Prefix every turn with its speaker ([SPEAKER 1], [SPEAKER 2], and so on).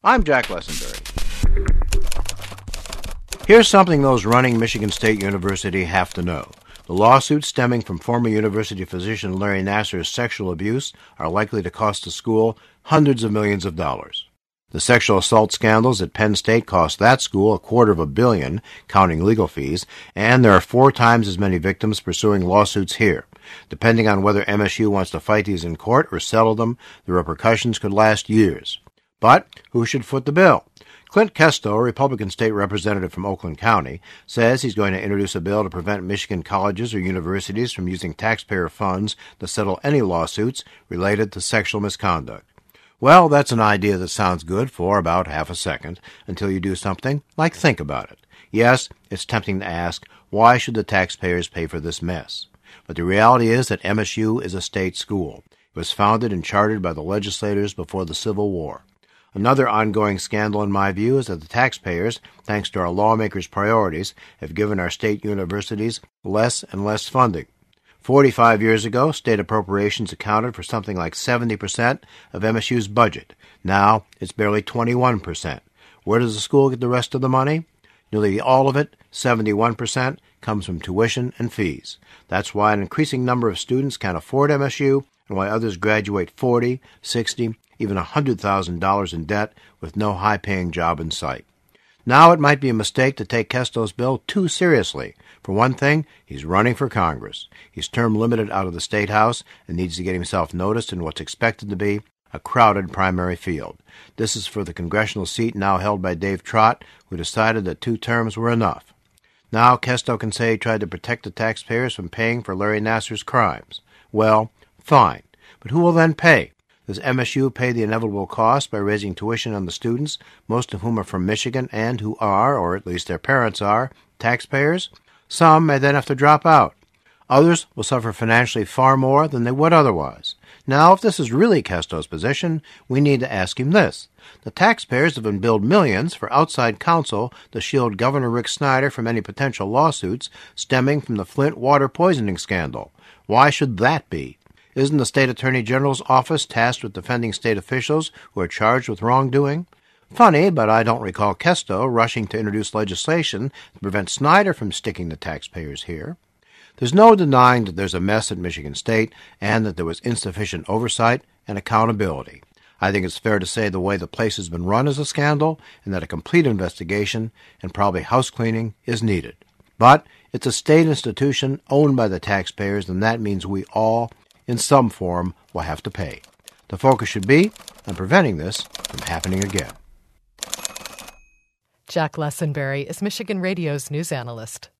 [SPEAKER 1] I'm Jack Lessenberry. Here's something those running Michigan State University have to know. The lawsuits stemming from former university physician Larry Nassar's sexual abuse are likely to cost the school hundreds of millions of dollars. The sexual assault scandals at Penn State cost that school $250 million, counting legal fees, and there are 4 times as many victims pursuing lawsuits here. Depending on whether MSU wants to fight these in court or settle them, the repercussions could last years. But who should foot the bill? Clint Kesto, a Republican state representative from Oakland County, says he's going to introduce a bill to prevent Michigan colleges or universities from using taxpayer funds to settle any lawsuits related to sexual misconduct. Well, that's an idea that sounds good for about half a second until you do something like think about it. Yes, it's tempting to ask, why should the taxpayers pay for this mess? But the reality is that MSU is a state school. It was founded and chartered by the legislators before the Civil War. Another ongoing scandal, in my view, is that the taxpayers, thanks to our lawmakers' priorities, have given our state universities less and less funding. 45 years ago, state appropriations accounted for something like 70% of MSU's budget. Now, it's barely 21%. Where does the school get the rest of the money? Nearly all of it, 71%, comes from tuition and fees. That's why an increasing number of students can't afford MSU and why others graduate $40,000, $60,000, even $100,000 in debt with no high-paying job in sight. Now it might be a mistake to take Kesto's bill too seriously. For one thing, he's running for Congress. He's term limited out of the State House and needs to get himself noticed in what's expected to be a crowded primary field. This is for the congressional seat now held by Dave Trott, who decided that 2 terms were enough. Now Kesto can say he tried to protect the taxpayers from paying for Larry Nassar's crimes. Well, fine. But who will then pay? Does MSU pay the inevitable cost by raising tuition on the students, most of whom are from Michigan and who are, or at least their parents are, taxpayers? Some may then have to drop out. Others will suffer financially far more than they would otherwise. Now, if this is really Kesto's position, we need to ask him this. The taxpayers have been billed millions for outside counsel to shield Governor Rick Snyder from any potential lawsuits stemming from the Flint water poisoning scandal. Why should that be? Isn't the State Attorney General's office tasked with defending state officials who are charged with wrongdoing? Funny, but I don't recall Kesto rushing to introduce legislation to prevent Snyder from sticking the taxpayers here. There's no denying that there's a mess at Michigan State and that there was insufficient oversight and accountability. I think it's fair to say the way the place has been run is a scandal and that a complete investigation and probably house cleaning is needed. But it's a state institution owned by the taxpayers, and that means we all, in some form, will have to pay. The focus should be on preventing this from happening again.
[SPEAKER 2] Jack Lessenberry is Michigan Radio's news analyst.